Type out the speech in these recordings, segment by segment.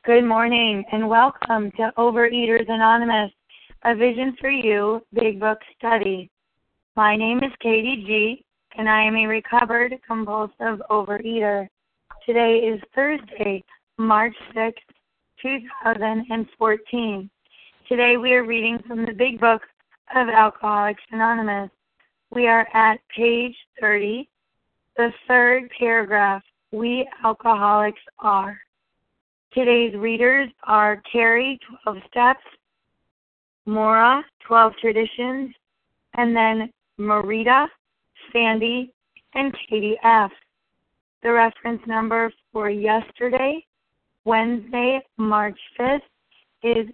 Good morning and welcome to Overeaters Anonymous, a Vision for You Big Book Study. My name is Katie G., and I am a recovered compulsive overeater. Today is Thursday, March 6, 2014. Today we are reading from the Big Book of Alcoholics Anonymous. We are at page 30, the third paragraph, We Alcoholics Are. Today's readers are Carrie, 12 Steps, Maura, 12 Traditions, and then Marita, Sandy, and Katie F. The reference number for yesterday, Wednesday, March 5th, is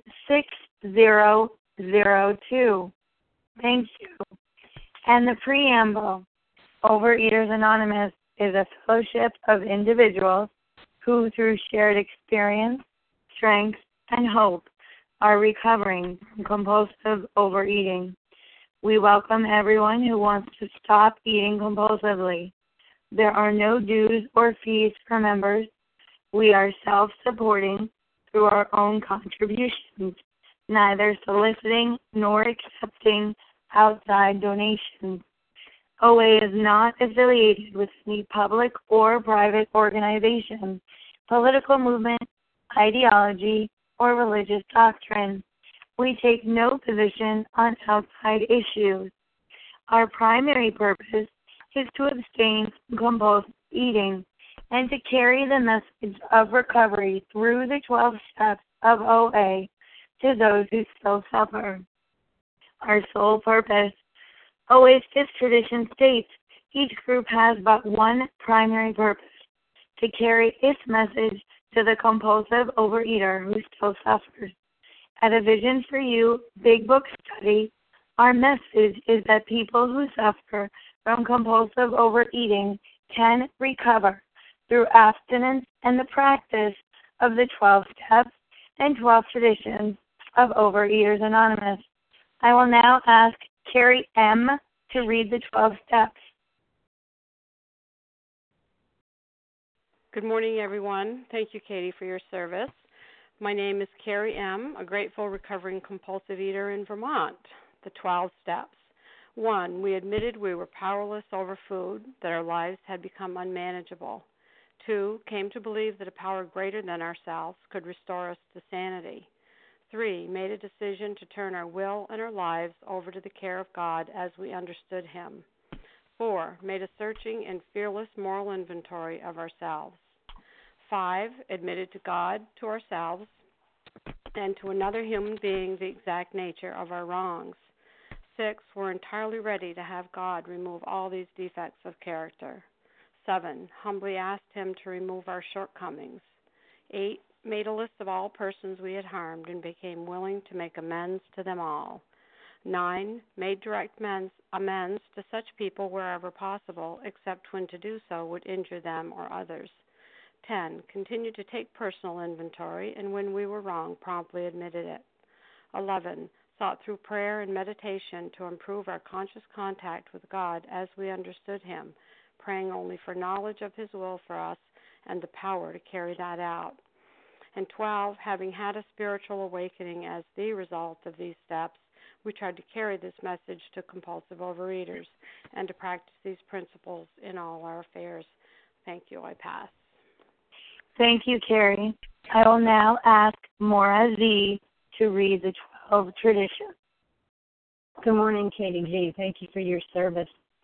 6002. Thank you. And the preamble, Overeaters Anonymous is a fellowship of individuals who, through shared experience, strength, and hope, are recovering from compulsive overeating. We welcome everyone who wants to stop eating compulsively. There are no dues or fees for members. We are self-supporting through our own contributions, neither soliciting nor accepting outside donations. OA is not affiliated with any public or private organization, political movement, ideology, or religious doctrine. We take no position on outside issues. Our primary purpose is to abstain from compulsive eating and to carry the message of recovery through the 12 steps of OA to those who still suffer. Our sole purpose, OA's fifth tradition states, each group has but one primary purpose, to carry its message to the compulsive overeater who still suffers. At A Vision for You Big Book Study, our message is that people who suffer from compulsive overeating can recover through abstinence and the practice of the 12 steps and 12 traditions of Overeaters Anonymous. I will now ask Carrie M. to read the 12 steps. Good morning, everyone. Thank you, Katie, for your service. My name is Carrie M., a grateful recovering compulsive eater in Vermont. The 12 steps. 1. We admitted we were powerless over food, that our lives had become unmanageable. 2. Came to believe that a power greater than ourselves could restore us to sanity. 3. Made a decision to turn our will and our lives over to the care of God as we understood Him. 4. Made a searching and fearless moral inventory of ourselves. 5. Admitted to God, to ourselves, and to another human being the exact nature of our wrongs. 6. Were entirely ready to have God remove all these defects of character. 7. Humbly asked Him to remove our shortcomings. 8. Made a list of all persons we had harmed and became willing to make amends to them all. 9. Made direct amends to such people wherever possible, except when to do so would injure them or others. 10. Continued to take personal inventory, and when we were wrong, promptly admitted it. 11. Sought through prayer and meditation to improve our conscious contact with God as we understood Him, praying only for knowledge of His will for us and the power to carry that out. And 12, having had a spiritual awakening as the result of these steps, we tried to carry this message to compulsive overeaters and to practice these principles in all our affairs. Thank you. I pass. Thank you, Carrie. I will now ask Maura Z. to read the 12 traditions. Good morning, Katie G. Thank you for your service.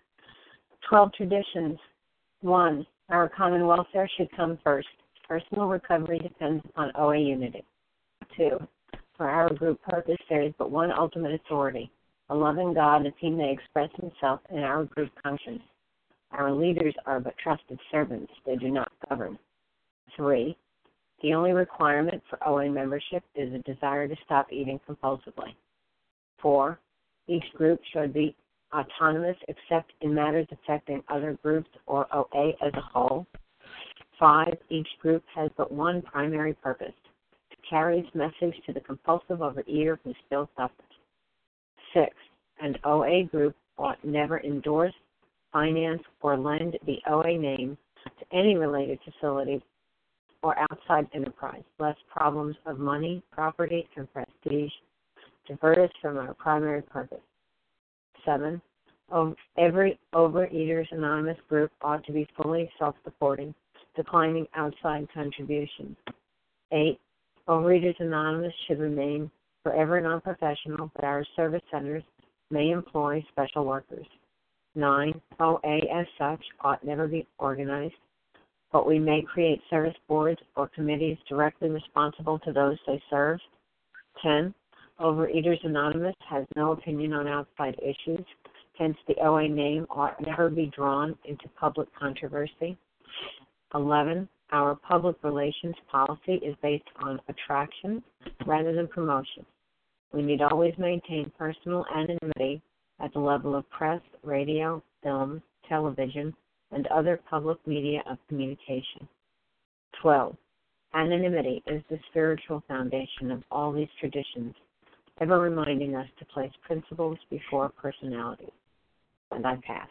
12 traditions. 1. Our common welfare should come first. Personal recovery depends upon OA unity. 2. For our group purpose, there is but one ultimate authority, a loving God as He may express Himself in our group conscience. Our leaders are but trusted servants. They do not govern. 3. The only requirement for OA membership is a desire to stop eating compulsively. 4. Each group should be autonomous except in matters affecting other groups or OA as a whole. 5. Each group has but one primary purpose, to carry its message to the compulsive overeater who still suffers. 6. An OA group ought never endorse, finance, or lend the OA name to any related facility or outside enterprise, lest problems of money, property, and prestige divert us from our primary purpose. 7. Every Overeaters Anonymous group ought to be fully self-supporting, declining outside contributions. 8. Overeaters Anonymous should remain forever non-professional, but our service centers may employ special workers. 9. OA as such ought never be organized, but we may create service boards or committees directly responsible to those they serve. 10. Overeaters Anonymous has no opinion on outside issues, hence the OA name ought never be drawn into public controversy. 11. Our public relations policy is based on attraction rather than promotion. We need always maintain personal anonymity at the level of press, radio, film, television, and other public media of communication. 12. Anonymity is the spiritual foundation of all these traditions, ever reminding us to place principles before personality. And I pass.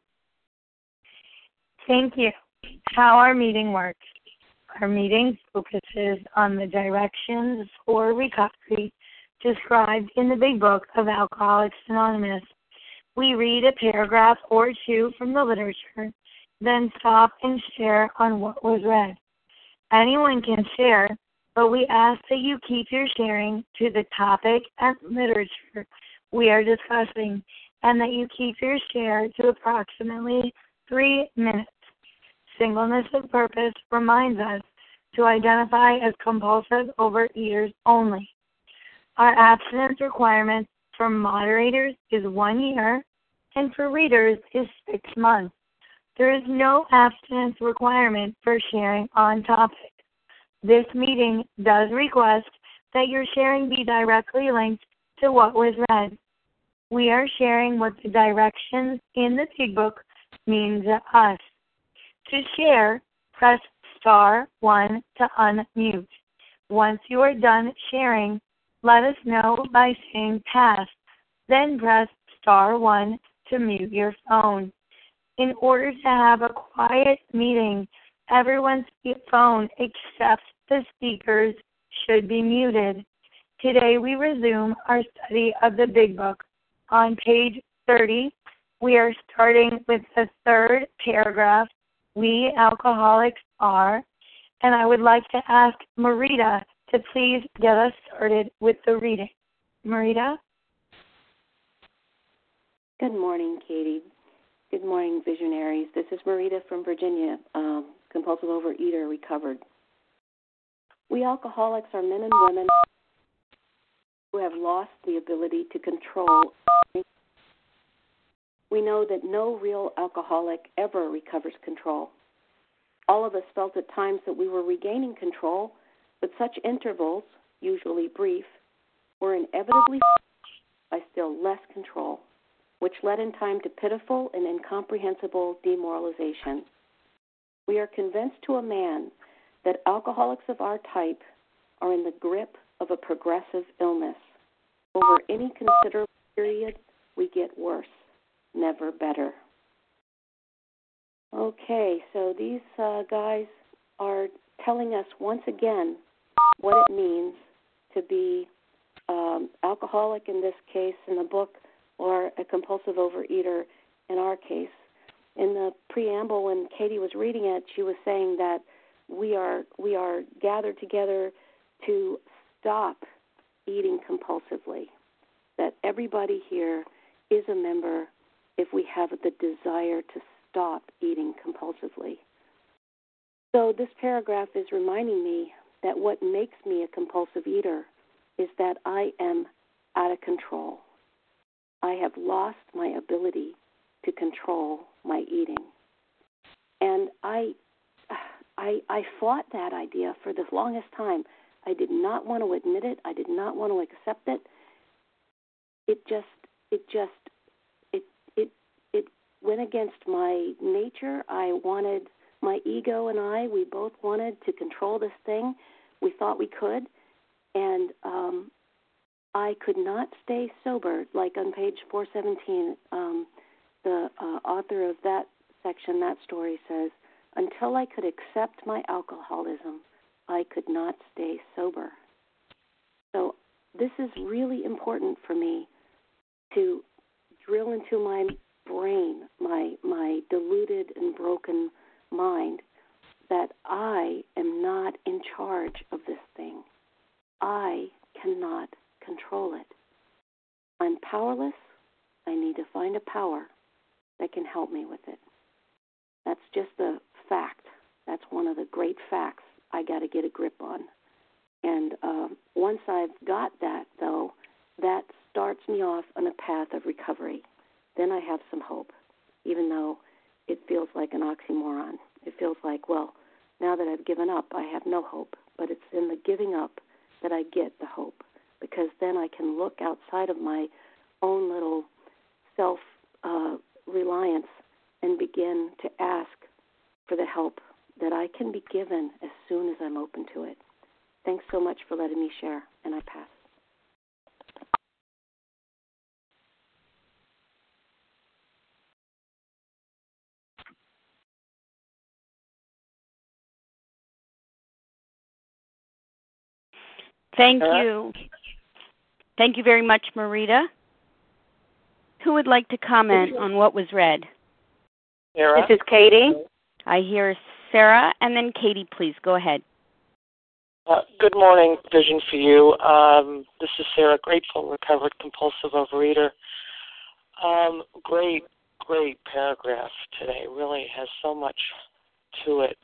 Thank you. How our meeting works. Our meeting focuses on the directions for recovery described in the Big Book of Alcoholics Anonymous. We read a paragraph or two from the literature, then stop and share on what was read. Anyone can share, but we ask that you keep your sharing to the topic and literature we are discussing, and that you keep your share to approximately 3 minutes. Singleness of purpose reminds us to identify as compulsive overeaters only. Our abstinence requirement for moderators is 1 year, and for readers is 6 months. There is no abstinence requirement for sharing on topic. This meeting does request that your sharing be directly linked to what was read. We are sharing what the directions in the Big Book mean to us. To share, press star 1 to unmute. Once you are done sharing, let us know by saying pass, then press star 1 to mute your phone. In order to have a quiet meeting, everyone's phone except the speakers should be muted. Today we resume our study of the Big Book. On page 30, we are starting with the third paragraph, We Alcoholics Are, and I would like to ask Marita to please get us started with the reading. Marita? Good morning, Katie. Good morning, visionaries. This is Marita from Virginia, compulsive overeater recovered. We alcoholics are men and women who have lost the ability to control. We know that no real alcoholic ever recovers control. All of us felt at times that we were regaining control, but such intervals, usually brief, were inevitably by still less control, which led in time to pitiful and incomprehensible demoralization. We are convinced to a man that alcoholics of our type are in the grip of a progressive illness. Over any considerable period, we get worse, never better. Okay, so these guys are telling us once again what it means to be alcoholic in this case in the book, or a compulsive overeater in our case. In the preamble, when Katie was reading it, she was saying that we are gathered together to stop eating compulsively, that everybody here is a member if we have the desire to stop eating compulsively. So this paragraph is reminding me that what makes me a compulsive eater is that I am out of control. I have lost my ability to control my eating. And I fought that idea for the longest time. I did not want to admit it. I did not want to accept it. It went against my nature. My ego and we both wanted to control this thing. We thought we could. And I could not stay sober. Like on page 417, the author of that section, that story says, until I could accept my alcoholism, I could not stay sober. So this is really important for me to drill into my brain, my deluded and broken mind, that I am not in charge of this thing. I cannot control it. I'm powerless. I need to find a power that can help me with it. That's just a fact. That's one of the great facts I got to get a grip on. And once I've got that, though, that starts me off on a path of recovery. Then I have some hope, even though it feels like an oxymoron. It feels like, well, now that I've given up, I have no hope. But it's in the giving up that I get the hope, because then I can look outside of my own little self-reliance and begin to ask for the help that I can be given as soon as I'm open to it. Thanks so much for letting me share, and I pass. Thank you. Thank you very much, Marita. Who would like to comment on what was read? Sarah? This is Katie. I hear Sarah, and then Katie, please, go ahead. Good morning, Vision for You. This is Sarah, grateful, recovered, compulsive overeater. Great paragraph today. Really has so much to it.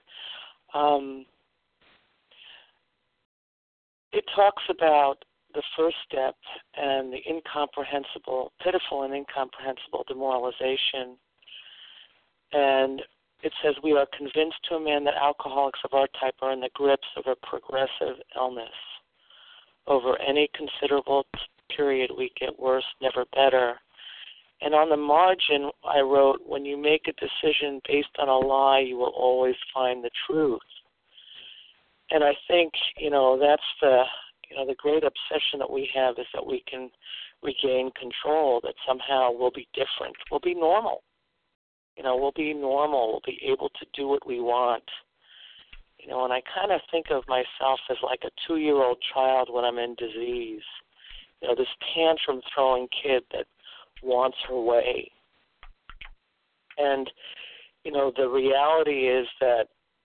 It talks about the first step and the pitiful and incomprehensible demoralization. And it says, we are convinced to a man that alcoholics of our type are in the grips of a progressive illness. Over any considerable period, we get worse, never better. And on the margin, I wrote, when you make a decision based on a lie, you will always find the truth. And I think, that's the great obsession that we have, is that we can regain control, that somehow we'll be different. We'll be normal. We'll be normal. We'll be able to do what we want. And I kind of think of myself as like a 2-year-old child when I'm in disease. This tantrum-throwing kid that wants her way. And, the reality is that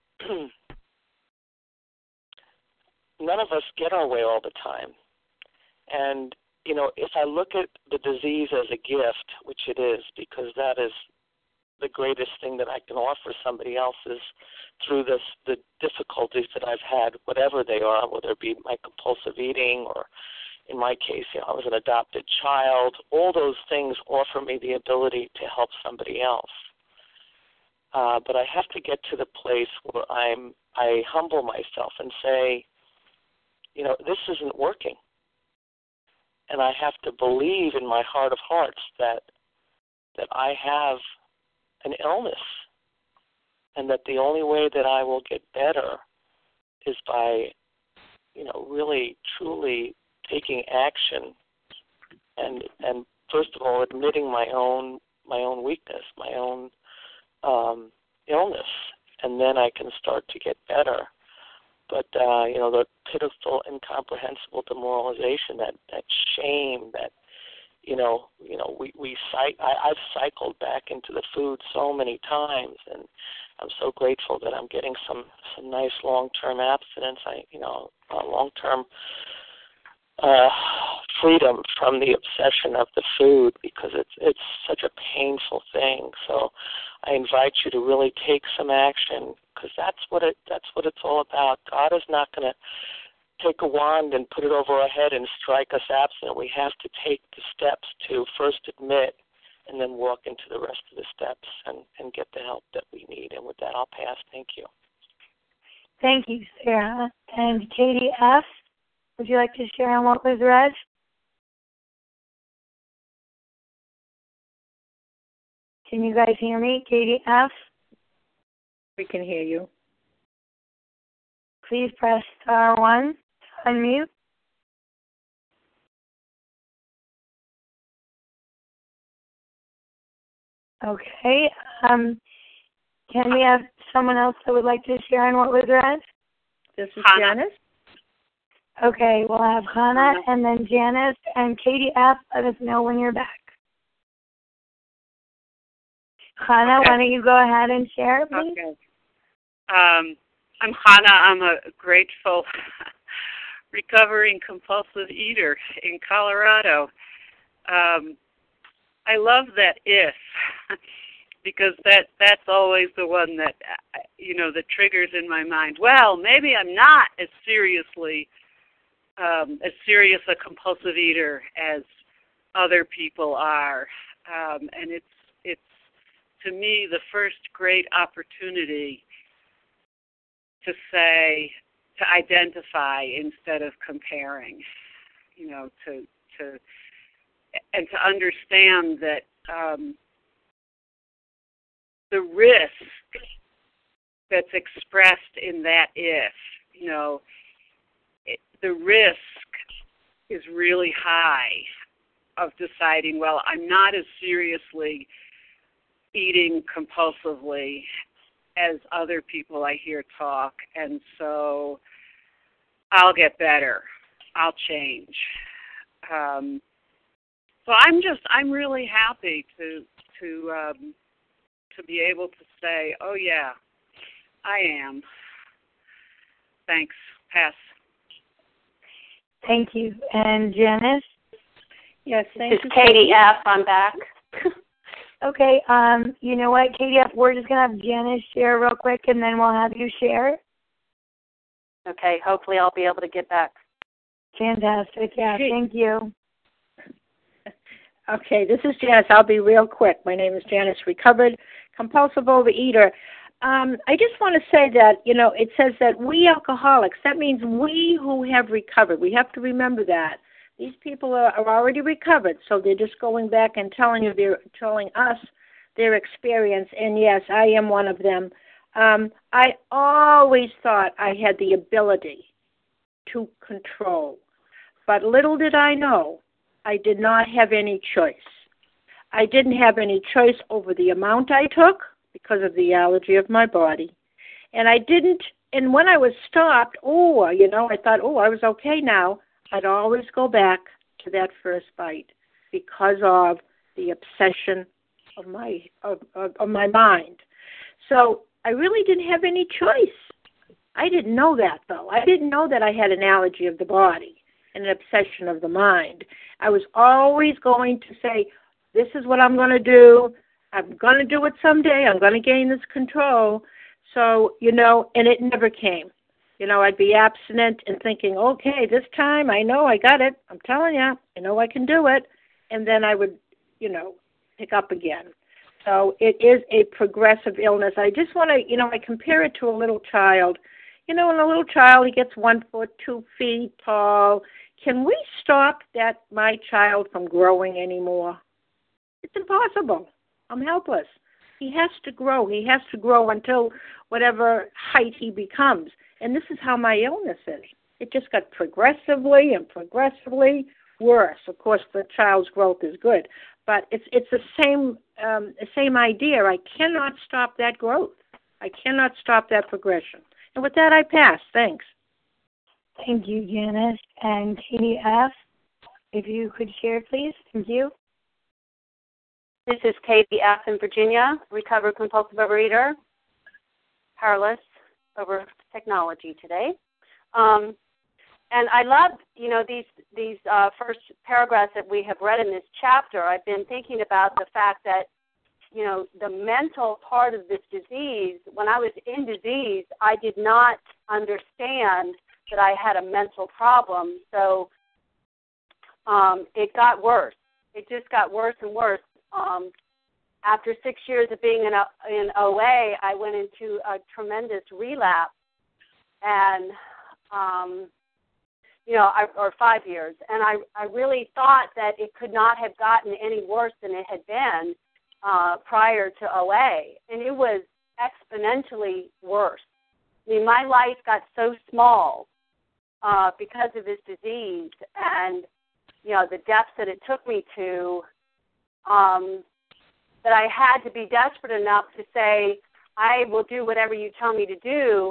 none of us get our way all the time. And, if I look at the disease as a gift, which it is, because that is the greatest thing that I can offer somebody else, is through the difficulties that I've had, whatever they are, whether it be my compulsive eating or, in my case, I was an adopted child. All those things offer me the ability to help somebody else. But I have to get to the place where I humble myself and say, this isn't working. And I have to believe in my heart of hearts that I have an illness, and that the only way that I will get better is by, really, truly taking action, and first of all, admitting my own weakness, my own illness, and then I can start to get better. But the pitiful, incomprehensible demoralization, that shame, that I've cycled back into the food so many times, and I'm so grateful that I'm getting some nice long-term abstinence. Long-term freedom from the obsession of the food, because it's such a painful thing. So I invite you to really take some action, because that's what it's all about. God is not going to take a wand and put it over our head and strike us abstinent. We have to take the steps to first admit and then walk into the rest of the steps and get the help that we need. And with that, I'll pass. Thank you. Thank you, Sarah. And Katie F., would you like to share on what was read? Can you guys hear me? Katie F.? We can hear you. Please press star 1 to unmute. Okay. Can we have someone else that would like to share on what was read? This is Hannah. Janice. Okay, we'll have Hannah and then Janice and Katie F. Let us know when you're back. Hannah, Okay. why don't you go ahead and share, please? Okay. I'm Hannah. I'm a grateful recovering compulsive eater in Colorado. I love that if, because that's always the one that, that triggers in my mind. Well, maybe I'm not as serious a compulsive eater as other people are. And it's to me the first great opportunity to identify instead of comparing, and to understand that the risk that's expressed in that the risk is really high of deciding, well, I'm not as seriously eating compulsively as other people I hear talk, and so I'll get better. I'll change. So I'm really happy to be able to say, oh yeah, I am. Thanks. Pass. Thank you. And Janice? Yes, thank This you. is Katie F. I'm back. Okay, you know what, Katie F., we're just going to have Janice share real quick, and then we'll have you share. Okay, hopefully I'll be able to get back. Fantastic. Yeah, thank you. Okay, this is Janice. I'll be real quick. My name is Janice, recovered compulsive overeater. I just want to say that, it says that we alcoholics, that means we who have recovered. We have to remember that. These people are already recovered, so they're just going back and telling us their experience, and yes, I am one of them. I always thought I had the ability to control, but little did I know I did not have any choice. I didn't have any choice over the amount I took because of the allergy of my body, and and when I was stopped, I thought, I was okay now. I'd always go back to that first bite because of the obsession of my mind. So I really didn't have any choice. I didn't know that, though. I didn't know that I had an allergy of the body and an obsession of the mind. I was always going to say, this is what I'm going to do. I'm going to do it someday. I'm going to gain this control. So, and it never came. I'd be abstinent and thinking, okay, this time I know I got it. I'm telling you, I know I can do it. And then I would, pick up again. So it is a progressive illness. I just want to, I compare it to a little child. When a little child, he gets 1 foot, 2 feet tall. Can we stop my child from growing anymore? It's impossible. I'm helpless. He has to grow. He has to grow until whatever height he becomes. And this is how my illness is. It just got progressively worse. Of course, the child's growth is good, but it's the same idea. I cannot stop that growth. I cannot stop that progression. And with that, I pass. Thanks. Thank you, Janice. And Katie F., if you could share, please. Thank you. This is Katie F. in Virginia, recovered compulsive overeater, powerless over technology today. And I love, these first paragraphs that we have read in this chapter. I've been thinking about the fact that, the mental part of this disease, when I was in disease, I did not understand that I had a mental problem. So it got worse. It just got worse and worse. After 6 years of being in OA, I went into a tremendous relapse, and or 5 years, and I really thought that it could not have gotten any worse than it had been prior to OA, and it was exponentially worse. I mean, my life got so small because of this disease, and the depths that it took me to. That I had to be desperate enough to say, I will do whatever you tell me to do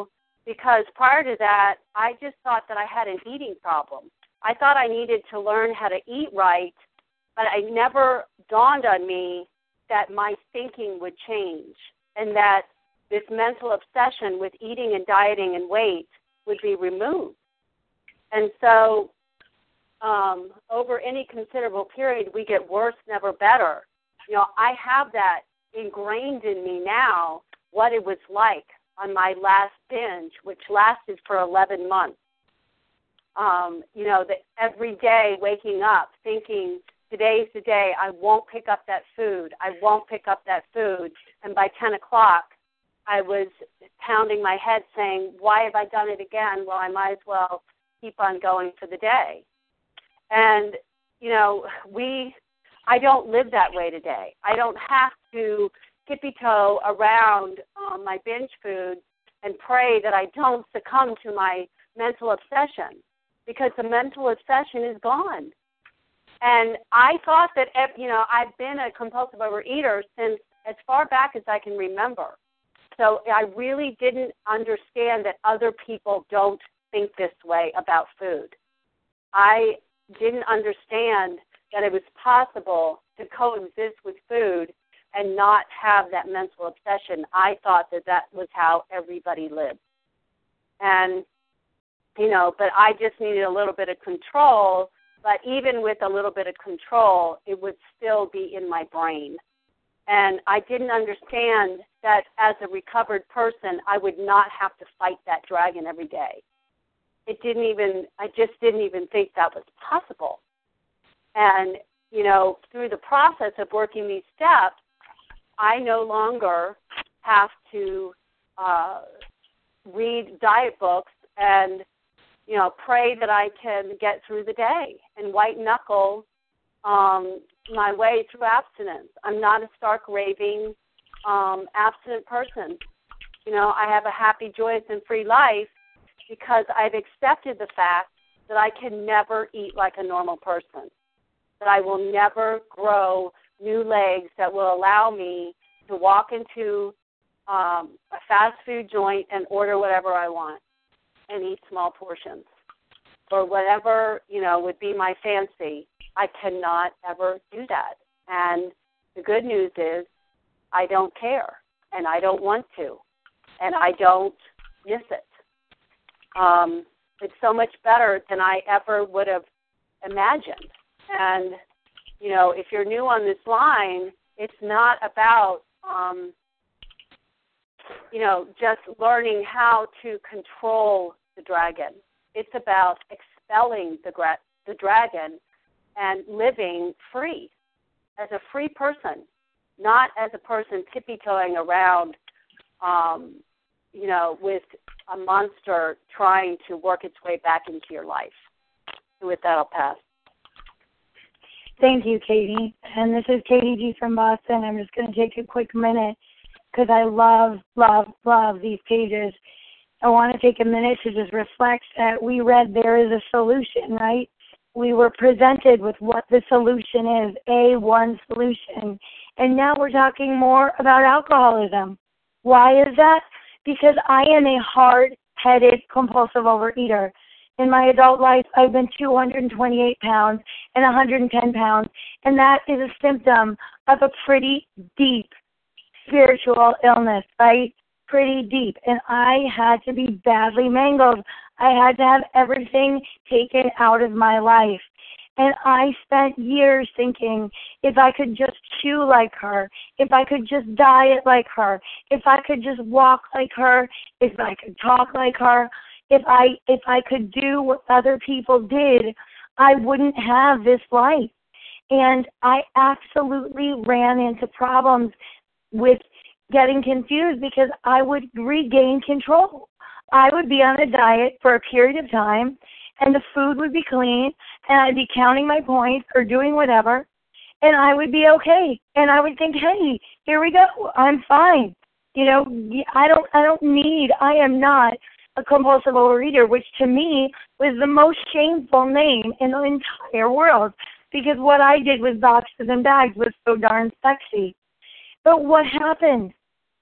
because prior to that, I just thought that I had an eating problem. I thought I needed to learn how to eat right, but it never dawned on me that my thinking would change and that this mental obsession with eating and dieting and weight would be removed. And so over any considerable period, we get worse, never better. You know, I have that ingrained in me now, what it was like on my last binge, which lasted for 11 months. You know, every day waking up thinking, today's the day I won't pick up that food. I won't pick up that food. And by 10 o'clock, I was pounding my head saying, why have I done it again? Well, I might as well keep on going for the day. And, you know, I don't live that way today. I don't have to tippy-toe around my binge food and pray that I don't succumb to my mental obsession, because the mental obsession is gone. And I thought that, you know, I've been a compulsive overeater since as far back as I can remember. So I really didn't understand that other people don't think this way about food. I didn't understand that it was possible to coexist with food and not have that mental obsession. I thought that that was how everybody lived. And, you know, but I just needed a little bit of control. But even with a little bit of control, it would still be in my brain. And I didn't understand that as a recovered person, I would not have to fight that dragon every day. I just didn't even think that was possible. And, you know, through the process of working these steps, I no longer have to read diet books and, you know, pray that I can get through the day and white knuckle my way through abstinence. I'm not a stark raving abstinent person. You know, I have a happy, joyous, and free life because I've accepted the fact that I can never eat like a normal person, that I will never grow new legs that will allow me to walk into a fast food joint and order whatever I want and eat small portions or whatever, you know, would be my fancy. I cannot ever do that. And the good news is I don't care, and I don't want to, and I don't miss it. It's so much better than I ever would have imagined. And, you know, if you're new on this line, it's not about, you know, just learning how to control the dragon. It's about expelling the dragon and living free as a free person, not as a person tippy-toeing around, you know, with a monster trying to work its way back into your life. And with that, I'll pass. Thank you, Katie. And this is Katie G. from Boston. I'm just going to take a quick minute because I love, love, love these pages. I want to take a minute to just reflect that we read there is a solution, right? We were presented with what the solution is, one solution. And now we're talking more about alcoholism. Why is that? Because I am a hard-headed compulsive overeater. In my adult life, I've been 228 pounds and 110 pounds, and that is a symptom of a pretty deep spiritual illness, right? Pretty deep. And I had to be badly mangled. I had to have everything taken out of my life. And I spent years thinking, if I could just chew like her, if I could just diet like her, if I could just walk like her, if I could talk like her, if I could do what other people did, I wouldn't have this life. And I absolutely ran into problems with getting confused because I would regain control. I would be on a diet for a period of time, and the food would be clean, and I'd be counting my points or doing whatever, and I would be okay. And I would think, hey, here we go. I'm fine. You know, I am not a compulsive overeater, which to me was the most shameful name in the entire world because what I did with boxes and bags was so darn sexy. But what happened?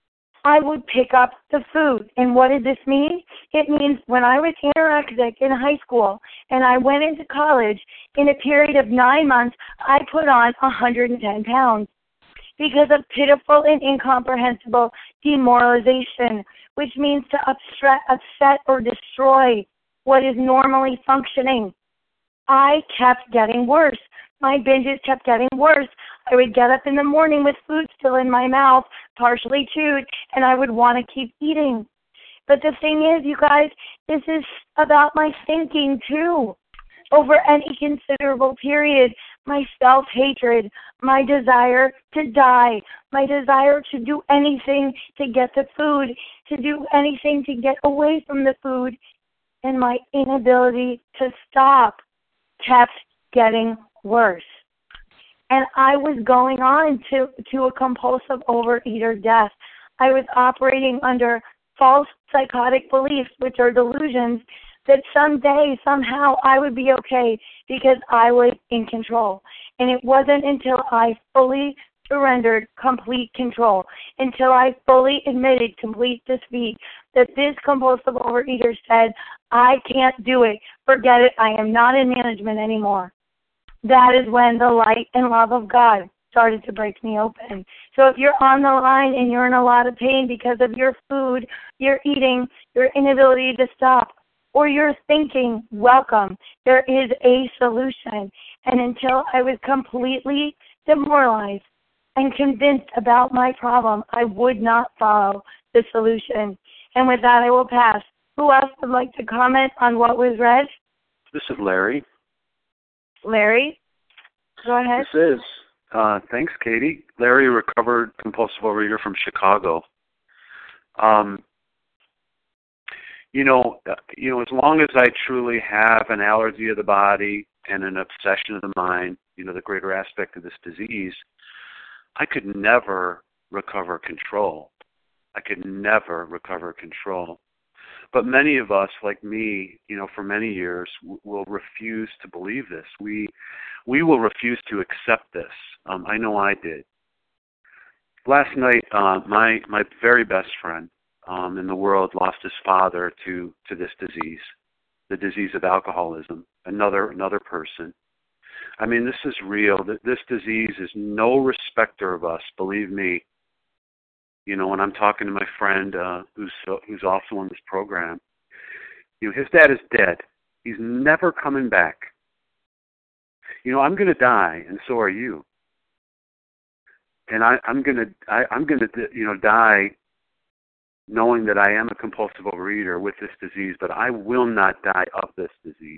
I would pick up the food. And what did this mean? It means when I was anorexic in high school and I went into college, in a period of 9 months, I put on 110 pounds because of pitiful and incomprehensible demoralization, which means to upset or destroy what is normally functioning. I kept getting worse. My binges kept getting worse. I would get up in the morning with food still in my mouth, partially chewed, and I would want to keep eating. But the thing is, you guys, this is about my thinking too. Over any considerable period, my self-hatred, my desire to die, my desire to do anything to get the food, to do anything to get away from the food, and my inability to stop kept getting worse. And I was going on to a compulsive overeater death. I was operating under false psychotic beliefs, which are delusions, that someday, somehow, I would be okay because I was in control. And it wasn't until I fully surrendered complete control, until I fully admitted complete defeat, that this compulsive overeater said, I can't do it. Forget it. I am not in management anymore. That is when the light and love of God started to break me open. So if you're on the line and you're in a lot of pain because of your food, your eating, your inability to stop, or your thinking, welcome. There is a solution. And until I was completely demoralized and convinced about my problem, I would not follow the solution. And with that, I will pass. Who else would like to comment on what was read? This is Larry. Larry, go ahead. This is. Thanks, Katie. Larry, recovered compulsive overeater from Chicago. As long as I truly have an allergy of the body and an obsession of the mind, the greater aspect of this disease, I could never recover control. But many of us, like me, for many years, will refuse to believe this. We will refuse to accept this. I know I did. Last night, my very best friend in the world lost his father to this disease, the disease of alcoholism. Another person. I mean, this is real. This disease is no respecter of us. Believe me. When I'm talking to my friend who's also on this program, his dad is dead. He's never coming back. I'm going to die, and so are you. And I'm going to die knowing that I am a compulsive overeater with this disease, but I will not die of this disease.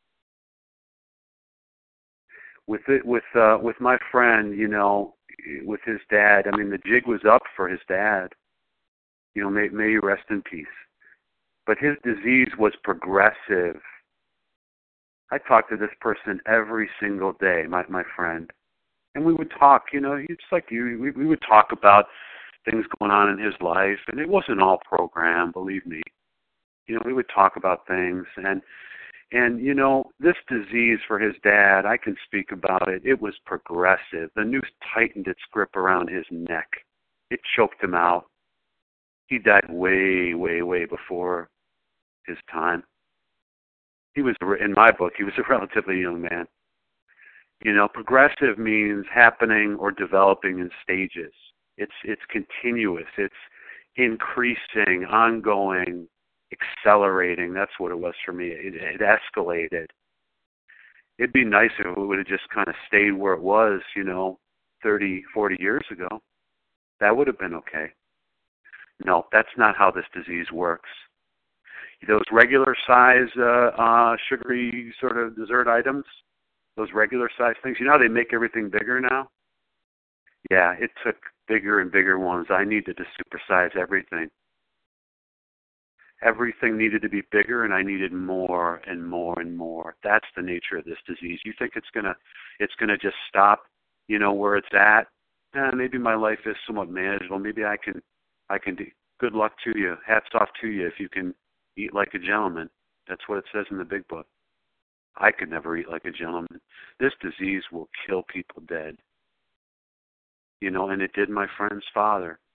With my friend, with his dad, I mean, the jig was up for his dad. May he rest in peace. But his disease was progressive. I talked to this person every single day, my friend. And we would talk, just like you, we would talk about things going on in his life. And it wasn't all programmed, believe me. We would talk about things. And this disease for his dad, I can speak about it. It was progressive. The noose tightened its grip around his neck. It choked him out. He died way, way, way before his time. He was, in my book, he was a relatively young man. Progressive means happening or developing in stages. It's continuous. It's increasing, ongoing, accelerating. That's what it was for me. It escalated. It'd be nice if it would have just kind of stayed where it was, 30, 40 years ago. That would have been okay. No, that's not how this disease works. Those regular size sugary sort of dessert items, those regular size things, how they make everything bigger now? Yeah, it took bigger and bigger ones. I needed to supersize everything. Everything needed to be bigger, and I needed more and more and more. That's the nature of this disease. You think it's gonna just stop, where it's at? Maybe my life is somewhat manageable. Maybe I can do. Good luck to you. Hats off to you if you can eat like a gentleman. That's what it says in the big book. I could never eat like a gentleman. This disease will kill people dead. And it did my friend's father.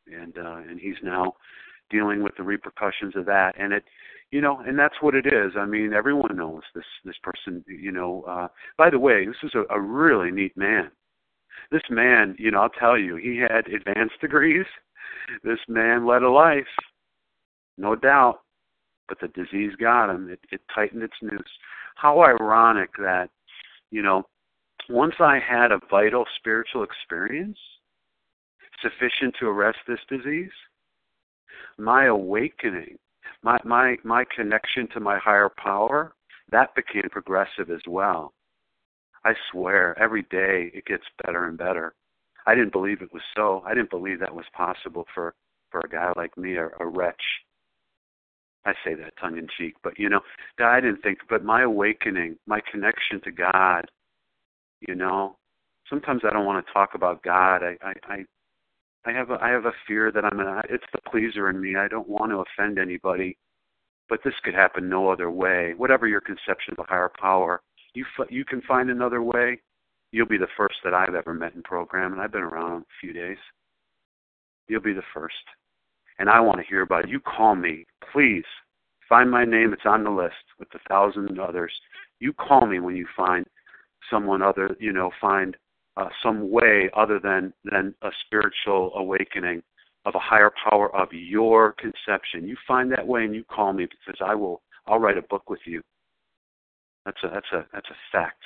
and he's now dealing with the repercussions of that. And it, and that's what it is. I mean, everyone knows this person. By the way, this is a really neat man. This man, I'll tell you, he had advanced degrees. This man led a life, no doubt, but the disease got him. It tightened its noose. How ironic that, once I had a vital spiritual experience sufficient to arrest this disease, my awakening, my connection to my higher power, that became progressive as well. I swear, every day it gets better and better. I didn't believe it was so. I didn't believe that was possible for a guy like me, a wretch. I say that tongue-in-cheek, but, I didn't think, but my awakening, my connection to God, sometimes I don't want to talk about God. I have a fear that it's the pleaser in me. I don't want to offend anybody, but this could happen no other way. Whatever your conception of a higher power, you can find another way. You'll be the first that I've ever met in program, and I've been around a few days. You'll be the first. And I want to hear about it. You call me. Please find my name. It's on the list with 1,000 others. You call me when you find someone other, find some way other than a spiritual awakening of a higher power of your conception. You find that way and you call me, because I'll write a book with you. That's a fact.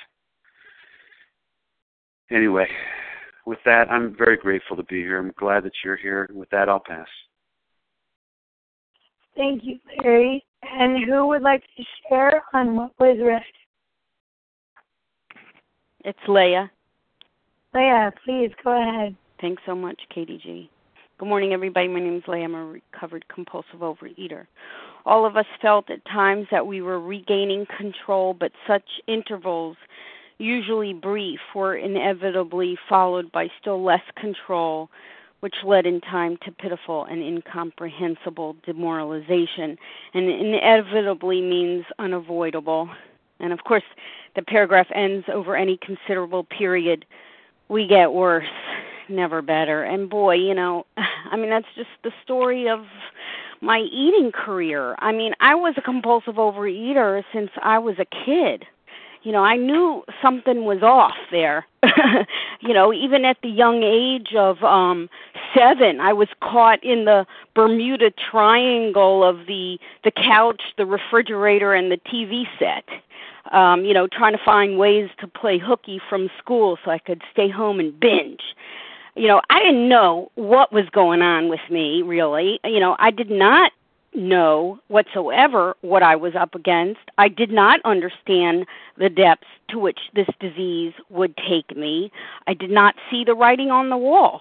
Anyway, with that, I'm very grateful to be here. I'm glad that you're here. With that, I'll pass. Thank you, Larry. And who would like to share on what was read? It's Leah. Leah, please go ahead. Thanks so much, Katie G. Good morning, everybody. My name is Leah. I'm a recovered compulsive overeater. All of us felt at times that we were regaining control, but such intervals, usually brief, were inevitably followed by still less control, which led in time to pitiful and incomprehensible demoralization, and inevitably means unavoidable. And of course, the paragraph ends over any considerable period. We get worse, never better. And boy, that's just the story of my eating career. I was a compulsive overeater since I was a kid. I knew something was off there. Even at the young age of 7, I was caught in the Bermuda Triangle of the couch, the refrigerator, and the TV set. Trying to find ways to play hooky from school so I could stay home and binge. I didn't know what was going on with me, really. I did not know whatsoever what I was up against. I did not understand the depths to which this disease would take me. I did not see the writing on the wall.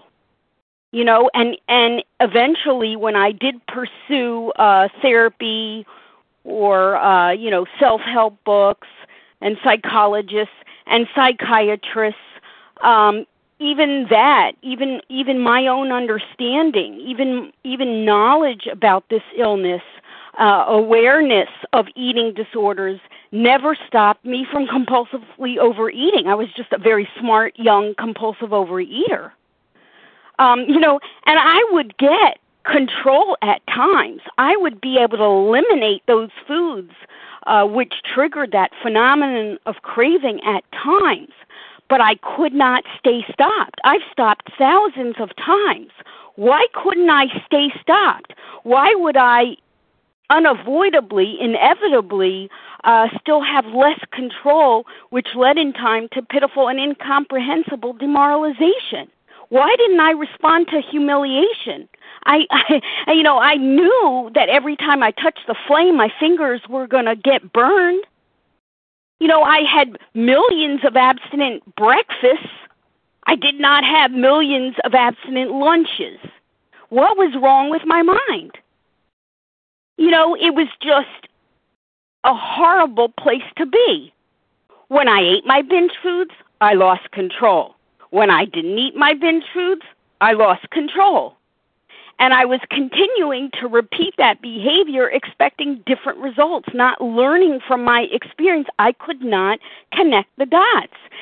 And eventually when I did pursue therapy or, self-help books and psychologists and psychiatrists, even my own understanding, even knowledge about this illness, awareness of eating disorders never stopped me from compulsively overeating. I was just a very smart, young, compulsive overeater. And I would get control at times. I would be able to eliminate those foods which triggered that phenomenon of craving at times. But I could not stay stopped. I've stopped thousands of times. Why couldn't I stay stopped? Why would I unavoidably, inevitably, still have less control, which led in time to pitiful and incomprehensible demoralization? Why didn't I respond to humiliation? I knew that every time I touched the flame, my fingers were going to get burned. I had millions of abstinent breakfasts. I did not have millions of abstinent lunches. What was wrong with my mind? It was just a horrible place to be. When I ate my binge foods, I lost control. When I didn't eat my binge foods, I lost control. And I was continuing to repeat that behavior, expecting different results, not learning from my experience. I could not connect the dots.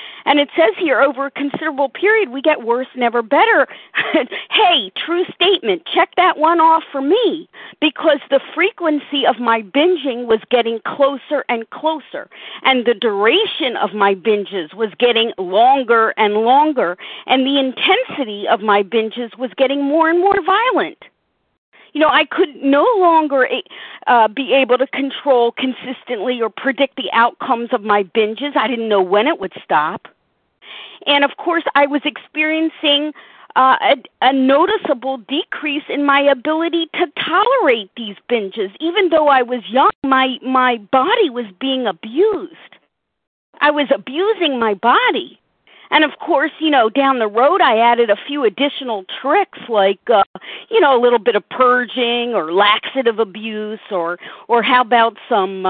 And it says here, over a considerable period, we get worse, never better. Hey, true statement. Check that one off for me, because the frequency of my binging was getting closer and closer, and the duration of my binges was getting longer and longer, and the intensity of my binges was getting more and more violent. I could no longer be able to control consistently or predict the outcomes of my binges. I didn't know when it would stop. And, of course, I was experiencing a noticeable decrease in my ability to tolerate these binges. Even though I was young, my body was being abused. I was abusing my body. And, of course, down the road I added a few additional tricks like, a little bit of purging or laxative abuse or how about some,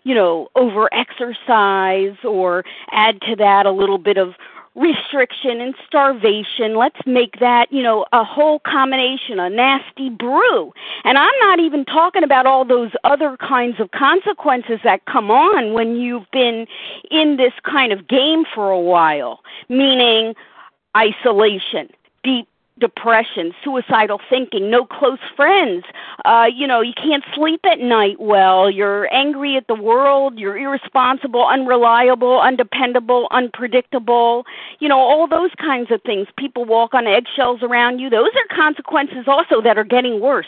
over-exercise, or add to that a little bit of restriction and starvation. Let's make that, a whole combination, a nasty brew. And I'm not even talking about all those other kinds of consequences that come on when you've been in this kind of game for a while, meaning isolation, deep depression, suicidal thinking, no close friends. You can't sleep at night well. You're angry at the world. You're irresponsible, unreliable, undependable, unpredictable. All those kinds of things. People walk on eggshells around you. Those are consequences also that are getting worse.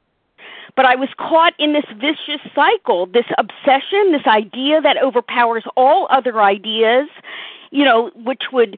But I was caught in this vicious cycle, this obsession, this idea that overpowers all other ideas, which would,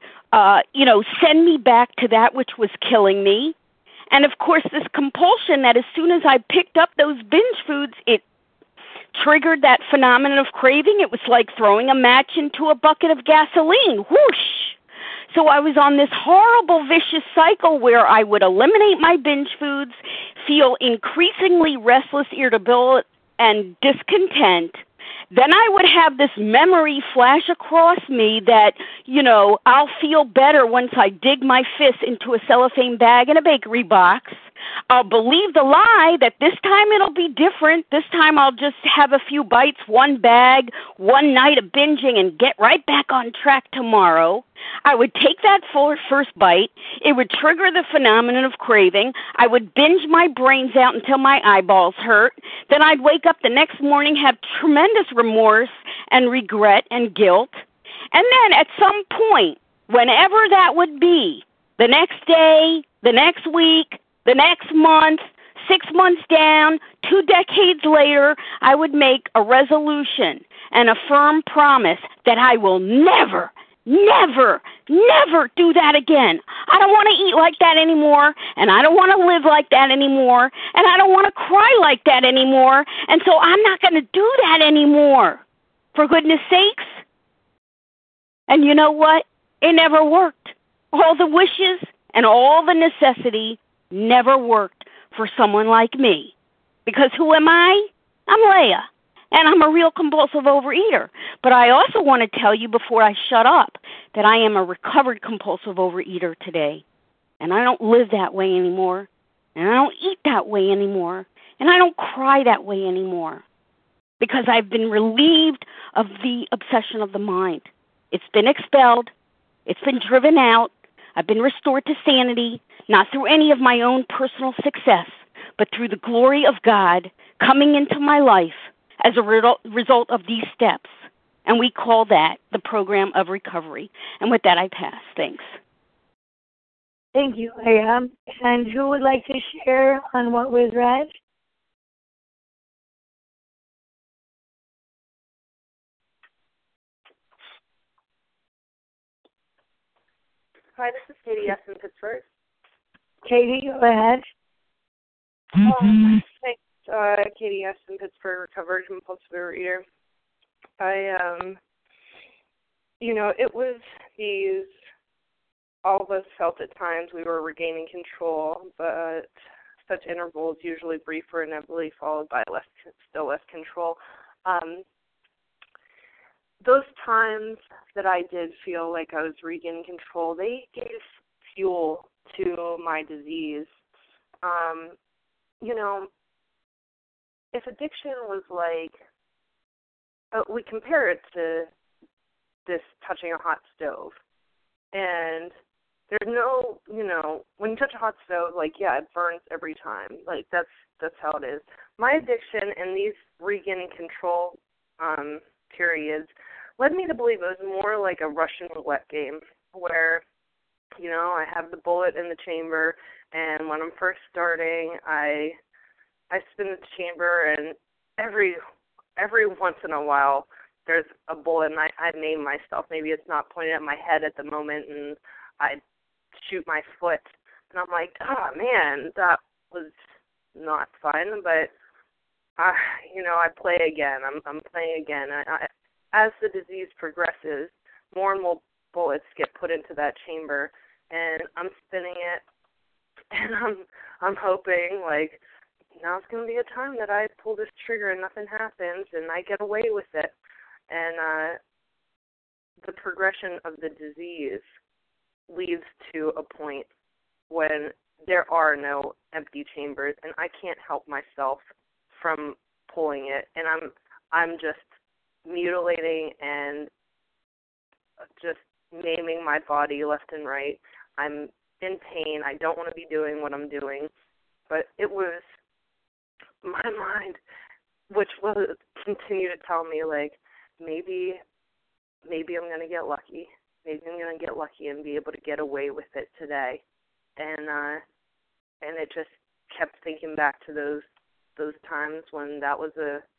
send me back to that which was killing me. And, of course, this compulsion that as soon as I picked up those binge foods, it triggered that phenomenon of craving. It was like throwing a match into a bucket of gasoline. Whoosh! So I was on this horrible, vicious cycle where I would eliminate my binge foods, feel increasingly restless, irritable, and discontent. Then I would have this memory flash across me that, I'll feel better once I dig my fist into a cellophane bag in a bakery box. I'll believe the lie that this time it'll be different. This time I'll just have a few bites, one bag, one night of binging, and get right back on track tomorrow. I would take that first bite. It would trigger the phenomenon of craving. I would binge my brains out until my eyeballs hurt. Then I'd wake up the next morning, have tremendous remorse and regret and guilt. And then at some point, whenever that would be, the next day, the next week, the next month, 6 months down, 2 decades later, I would make a resolution and a firm promise that I will never, never, never do that again. I don't want to eat like that anymore, and I don't want to live like that anymore, and I don't want to cry like that anymore, and so I'm not going to do that anymore, for goodness sakes. And you know what? It never worked. All the wishes and all the necessity never worked for someone like me. Because who am I? I'm Leah, and I'm a real compulsive overeater. But I also want to tell you before I shut up that I am a recovered compulsive overeater today. And I don't live that way anymore. And I don't eat that way anymore. And I don't cry that way anymore. Because I've been relieved of the obsession of the mind. It's been expelled. It's been driven out. I've been restored to sanity, not through any of my own personal success, but through the glory of God coming into my life as a result of these steps. And we call that the program of recovery. And with that, I pass. Thanks. Thank you, Leah. And who would like to share on what was read? Hi, this is Katie S. in Pittsburgh. Katie, go ahead. Thanks, Katie S. in Pittsburgh, recovered compulsive overeater. It was these, all of us felt at times we were regaining control, but such intervals, usually brief or inevitably followed by still less control. Those times that I did feel like I was regaining control, they gave fuel to my disease. If addiction was like, we compare it to this touching a hot stove. And there's no, when you touch a hot stove, like, yeah, it burns every time. Like, that's how it is. My addiction and these regaining control periods led me to believe it was more like a Russian roulette game where, I have the bullet in the chamber, and when I'm first starting, I spin the chamber, and every once in a while there's a bullet, and I name myself. Maybe it's not pointed at my head at the moment, and I shoot my foot, and I'm like, oh man, that was not fun, but I play again. I'm playing again. As the disease progresses, more and more bullets get put into that chamber, and I'm spinning it, and I'm hoping, like, now's going to be a time that I pull this trigger and nothing happens, and I get away with it. And the progression of the disease leads to a point when there are no empty chambers, and I can't help myself from pulling it, and I'm just mutilating and just maiming my body left and right. I'm in pain. I don't want to be doing what I'm doing, but it was my mind which will continue to tell me, like, maybe I'm going to get lucky. Maybe I'm going to get lucky and be able to get away with it today. And it just kept thinking back to those times when that was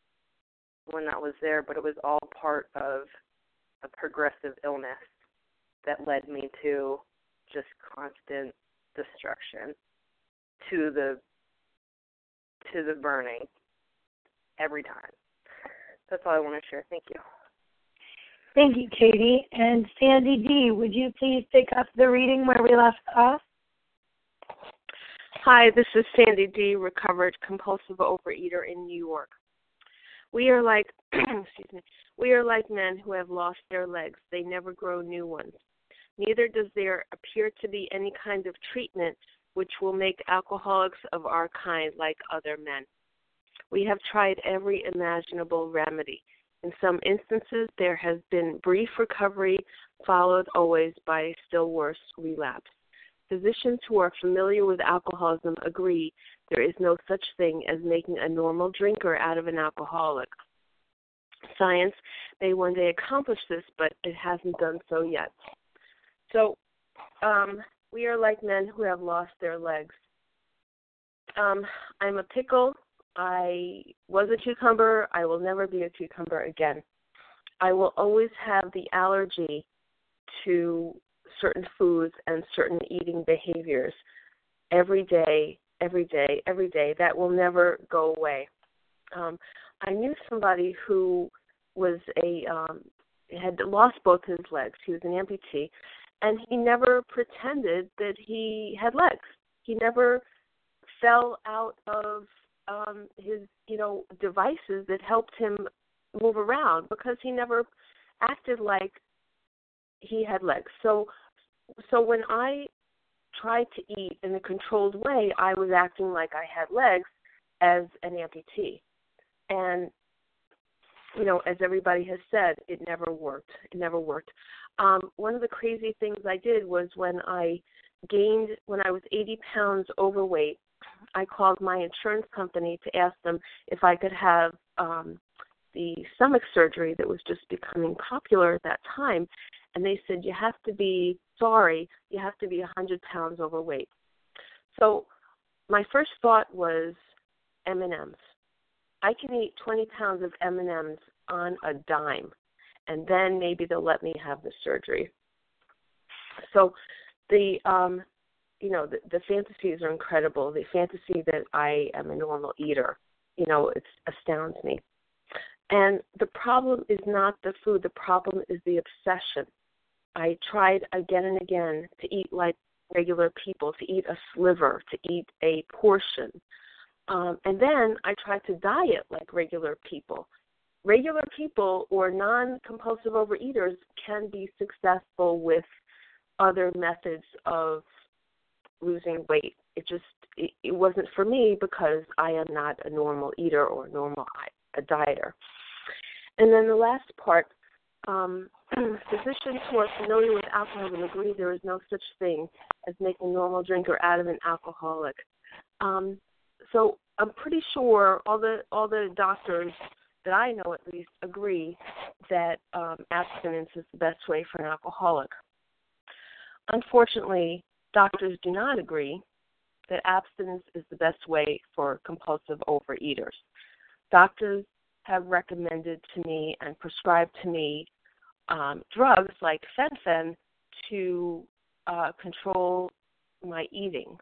there, but it was all part of a progressive illness that led me to just constant destruction, to the burning every time. That's all I want to share. Thank you. Thank you, Katie. And Sandy D., would you please pick up the reading where we left off? Hi, this is Sandy D., recovered compulsive overeater in New York. We are like, we are like men who have lost their legs. They never grow new ones. Neither does there appear to be any kind of treatment which will make alcoholics of our kind like other men. We have tried every imaginable remedy. In some instances, there has been brief recovery, followed always by still worse relapse. Physicians who are familiar with alcoholism agree there is no such thing as making a normal drinker out of an alcoholic. Science may one day accomplish this, but it hasn't done so yet. So, we are like men who have lost their legs. I'm a pickle. I was a cucumber. I will never be a cucumber again. I will always have the allergy to certain foods and certain eating behaviors every day. That will never go away. I knew somebody who was had lost both his legs. He was an amputee, and he never pretended that he had legs. He never fell out of his, devices that helped him move around because he never acted like he had legs. So when I tried to eat in a controlled way, I was acting like I had legs as an amputee. And, as everybody has said, it never worked. One of the crazy things I did was when I was 80 pounds overweight, I called my insurance company to ask them if I could have the stomach surgery that was just becoming popular at that time. And they said, you have to be 100 pounds overweight. So my first thought was M&Ms. I can eat 20 pounds of M&Ms on a dime, and then maybe they'll let me have the surgery. So the fantasies are incredible. The fantasy that I am a normal eater, it astounds me. And the problem is not the food. The problem is the obsession. I tried again and again to eat like regular people, to eat a sliver, to eat a portion. And then I tried to diet like regular people. Regular people or non-compulsive overeaters can be successful with other methods of losing weight. It wasn't for me because I am not a normal eater or a dieter. And then the last part, physicians who are familiar with alcoholism agree there is no such thing as making a normal drinker out of an alcoholic. So I'm pretty sure all the doctors that I know at least agree that abstinence is the best way for an alcoholic. Unfortunately, doctors do not agree that abstinence is the best way for compulsive overeaters. Doctors have recommended to me and prescribed to me drugs like fen-phen to control my eating.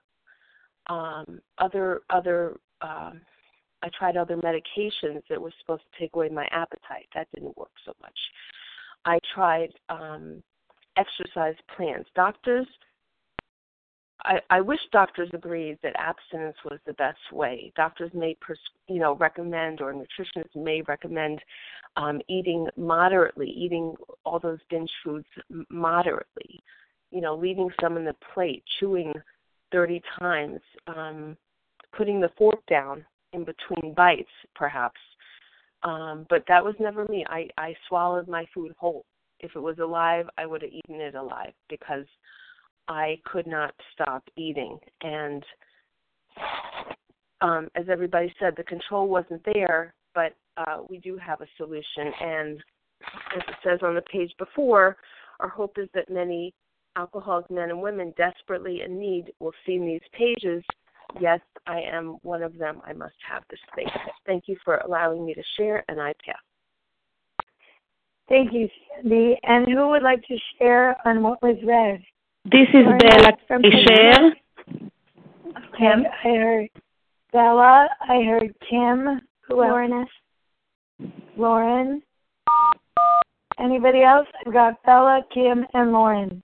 I tried other medications that were supposed to take away my appetite. That didn't work so much. I tried exercise plans. Doctors, I wish doctors agreed that abstinence was the best way. Doctors may, recommend, or nutritionists may recommend eating moderately, eating all those binge foods moderately. Leaving some in the plate, chewing 30 times, putting the fork down in between bites, perhaps. But that was never me. I swallowed my food whole. If it was alive, I would have eaten it alive because I could not stop eating. And as everybody said, the control wasn't there, but we do have a solution. And as it says on the page before, our hope is that many alcoholic men and women desperately in need will see in these pages, yes, I am one of them. I must have this thing. Thank you for allowing me to share, and I pass. Thank you, Sandy. And who would like to share on what was read? This is Bella. Can I share? Okay, I heard Bella. I heard Kim. Who else? Lauren. Anybody else? I've got Bella, Kim, and Lauren.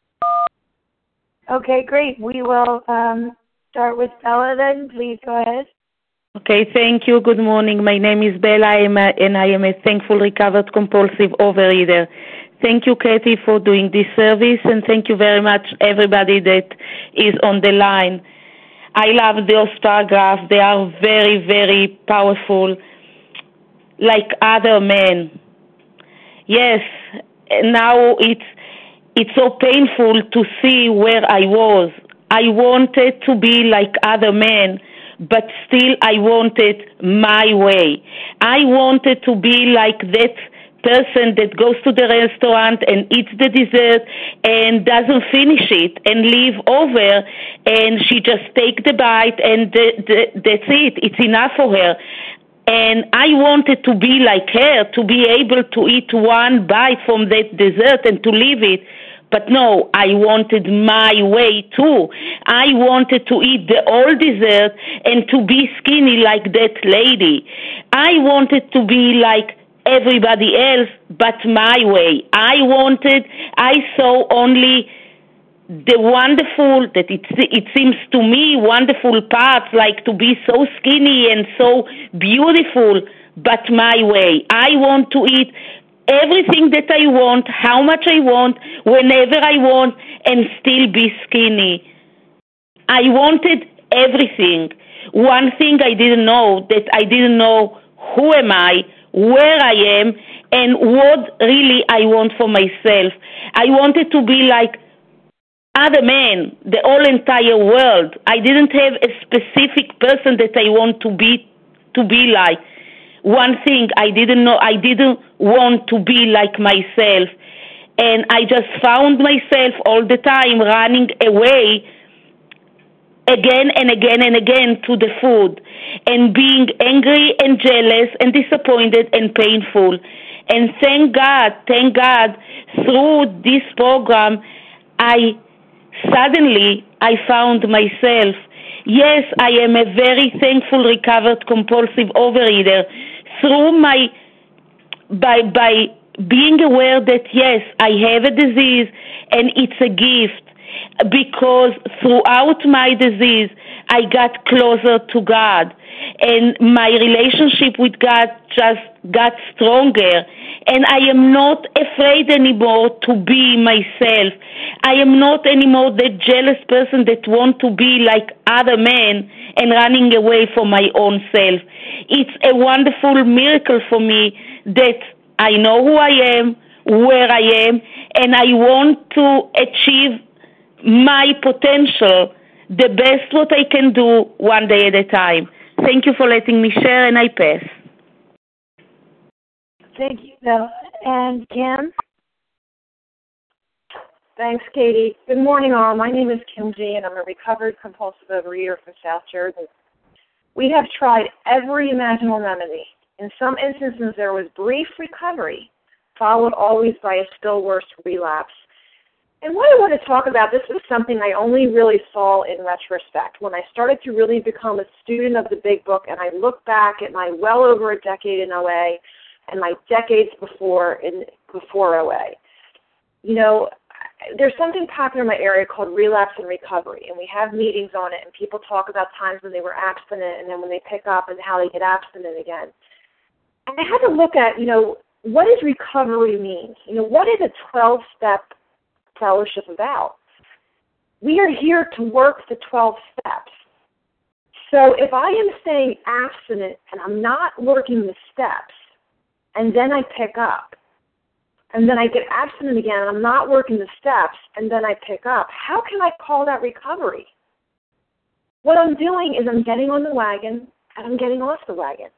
Okay, great. We will start with Bella then. Please go ahead. Okay, thank you. Good morning. My name is Bella, and I am a thankful recovered compulsive overeater. Thank you, Katie, for doing this service, and thank you very much, everybody that is on the line. I love those paragraphs. They are very, very powerful, like other men. Yes, now it's so painful to see where I was. I wanted to be like other men, but still I wanted my way. I wanted to be like that person that goes to the restaurant and eats the dessert and doesn't finish it and leave over, and she just take the bite and that's it. It's enough for her. And I wanted to be like her, to be able to eat one bite from that dessert and to leave it. But no, I wanted my way too. I wanted to eat the whole dessert and to be skinny like that lady. I wanted to be like everybody else, but my way. I saw only the wonderful, that it seems to me, wonderful parts, like to be so skinny and so beautiful, but my way. I want to eat everything that I want, how much I want, whenever I want, and still be skinny. I wanted everything. One thing I didn't know, that I didn't know who am I, where I am, and what really I want for myself. I wanted to be like other men, the whole entire world. I didn't have a specific person that I want to be like. One thing I didn't know, I didn't want to be like myself. And I just found myself all the time running away again and again and again to the food and being angry and jealous and disappointed and painful. And thank God, through this program, I found myself. Yes, I am a very thankful recovered compulsive overeater. Through by being aware that yes, I have a disease and it's a gift, because throughout my disease I got closer to God and my relationship with God just got stronger, and I am not afraid anymore to be myself. I am not anymore the jealous person that want to be like other men and running away from my own self. It's a wonderful miracle for me that I know who I am, where I am, and I want to achieve my potential, the best what I can do one day at a time. Thank you for letting me share, and I pass. Thank you, Bill. And Kim? Thanks, Katie. Good morning, all. My name is Kim G., and I'm a recovered compulsive overeater from South Jersey. We have tried every imaginable remedy. In some instances, there was brief recovery, followed always by a still worse relapse. And what I want to talk about, this is something I only really saw in retrospect. When I started to really become a student of the Big Book, and I look back at my well over a decade in OA and my decades before OA. You know, there's something popular in my area called relapse and recovery, and we have meetings on it, and people talk about times when they were abstinent and then when they pick up and how they get abstinent again. And I had to look at, what does recovery mean? What is a 12-step fellowship about? We are here to work the 12 steps. So if I am staying abstinent and I'm not working the steps, and then I pick up, and then I get abstinent again, and I'm not working the steps, and then I pick up, how can I call that recovery? What I'm doing is I'm getting on the wagon, and I'm getting off the wagon.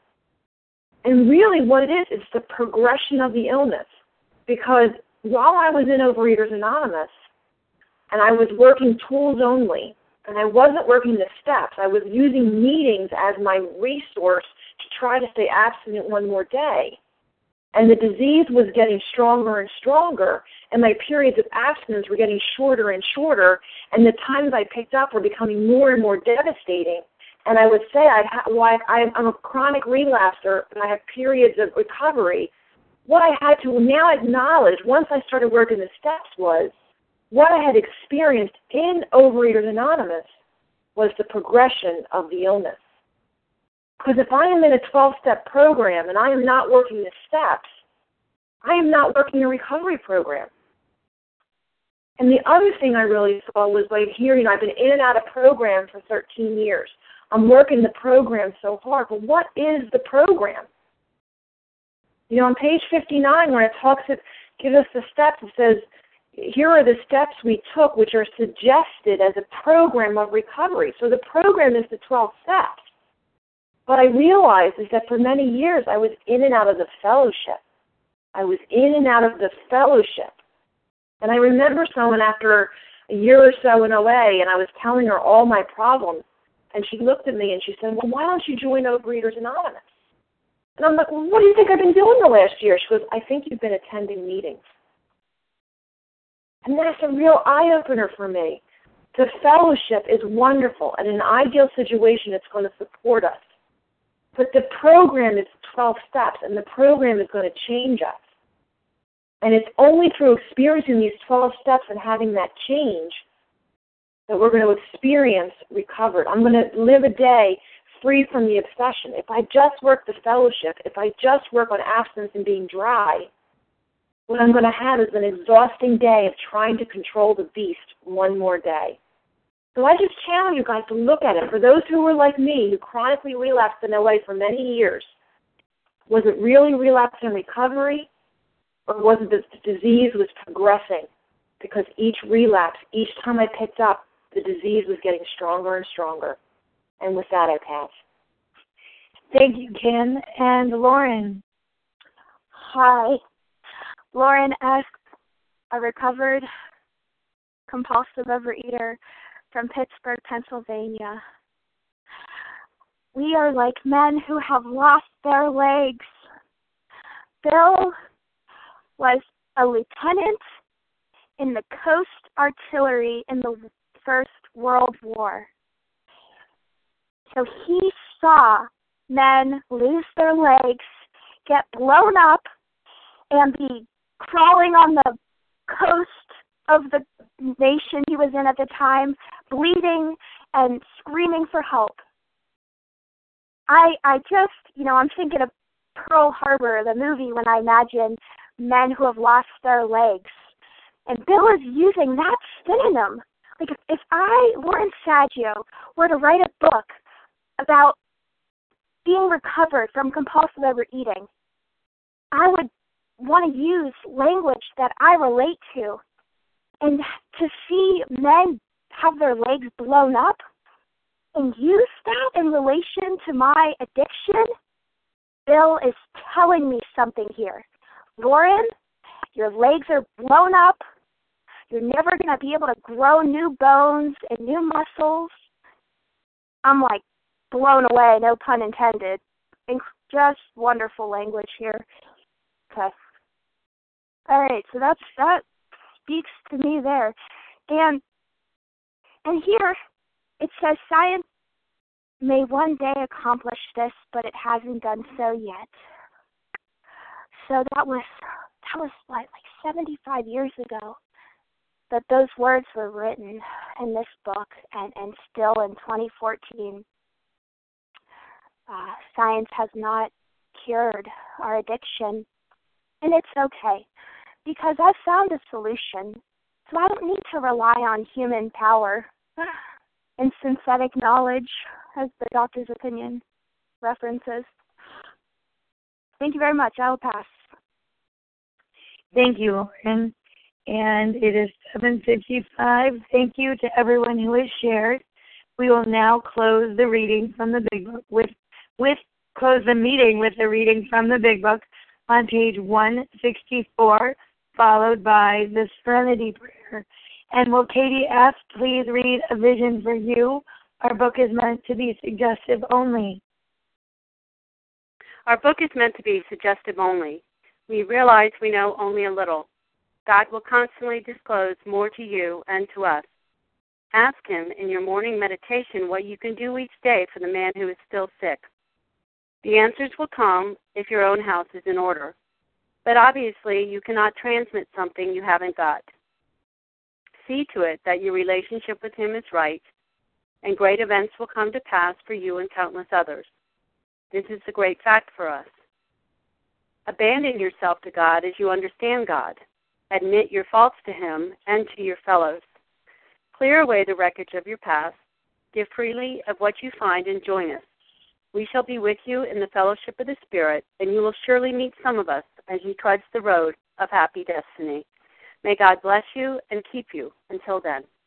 And really what it is the progression of the illness. Because while I was in Overeaters Anonymous, and I was working tools only, and I wasn't working the steps, I was using meetings as my resource to try to stay abstinent one more day. And the disease was getting stronger and stronger, and my periods of abstinence were getting shorter and shorter, and the times I picked up were becoming more and more devastating. And I would say I'm a chronic relapser, and I have periods of recovery. What I had to now acknowledge once I started working the steps was what I had experienced in Overeaters Anonymous was the progression of the illness. Because if I am in a 12-step program and I am not working the steps, I am not working a recovery program. And the other thing I really saw was like here, I've been in and out of programs for 13 years. I'm working the program so hard, but what is the program? On page 59, when it gives us the steps, it says, here are the steps we took which are suggested as a program of recovery. So the program is the 12 steps. What I realized is that for many years I was in and out of the fellowship. And I remember someone after a year or so in OA, and I was telling her all my problems, and she looked at me and she said, well, why don't you join Overeaters Anonymous? And I'm like, well, what do you think I've been doing the last year? She goes, I think you've been attending meetings. And that's a real eye-opener for me. The fellowship is wonderful. And in an ideal situation, it's going to support us. But the program is 12 steps, and the program is going to change us. And it's only through experiencing these 12 steps and having that change that we're going to experience recovered. I'm going to live a day free from the obsession. If I just work the fellowship, if I just work on abstinence and being dry, what I'm going to have is an exhausting day of trying to control the beast one more day. So I just challenge you guys to look at it. For those who were like me, who chronically relapsed in OA for many years, was it really relapse and recovery, or was it that the disease was progressing? Because each relapse, each time I picked up, the disease was getting stronger and stronger. And with that, I pass. Thank you, Kim. And Lauren. Hi. Lauren asks, a recovered compulsive overeater from Pittsburgh, Pennsylvania. We are like men who have lost their legs. Bill was a lieutenant in the Coast Artillery in the First World War. So he saw men lose their legs, get blown up, and be crawling on the coast of the nation he was in at the time, bleeding and screaming for help. I just, I'm thinking of Pearl Harbor, the movie, when I imagine men who have lost their legs. And Bill is using that synonym. Like if I, Lauren Saggio, were to write a book about being recovered from compulsive overeating, I would want to use language that I relate to. And to see men have their legs blown up and use that in relation to my addiction, Bill is telling me something here. Lauren, your legs are blown up. You're never going to be able to grow new bones and new muscles. I'm like blown away, no pun intended. And just wonderful language here. Okay. All right, so that speaks to me there. And here it says science may one day accomplish this, but it hasn't done so yet. So that was like 75 years ago that those words were written in this book, and still in 2014, science has not cured our addiction. And it's okay, because I've found a solution, so I don't need to rely on human power and synthetic knowledge, as the doctor's opinion references. Thank you very much. I will pass. Thank you, Lauren. And it is 7:55. Thank you to everyone who has shared. We will now close the reading from the Big Book close the meeting with the reading from the Big Book on page 164, followed by the Serenity Prayer. And will Katie F. please read A Vision for You? Our book is meant to be suggestive only. Our book is meant to be suggestive only. We realize we know only a little. God will constantly disclose more to you and to us. Ask Him in your morning meditation what you can do each day for the man who is still sick. The answers will come if your own house is in order. But obviously, you cannot transmit something you haven't got. See to it that your relationship with Him is right, and great events will come to pass for you and countless others. This is the great fact for us. Abandon yourself to God as you understand God. Admit your faults to Him and to your fellows. Clear away the wreckage of your past. Give freely of what you find and join us. We shall be with you in the fellowship of the Spirit, and you will surely meet some of us as you trudge the road of happy destiny. May God bless you and keep you until then.